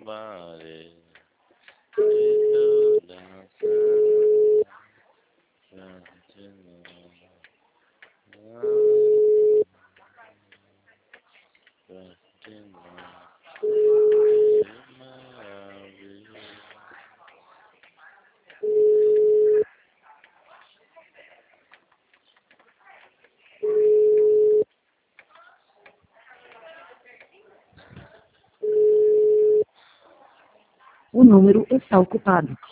Mare, itu dançar, continuar, continuar, O número está ocupado.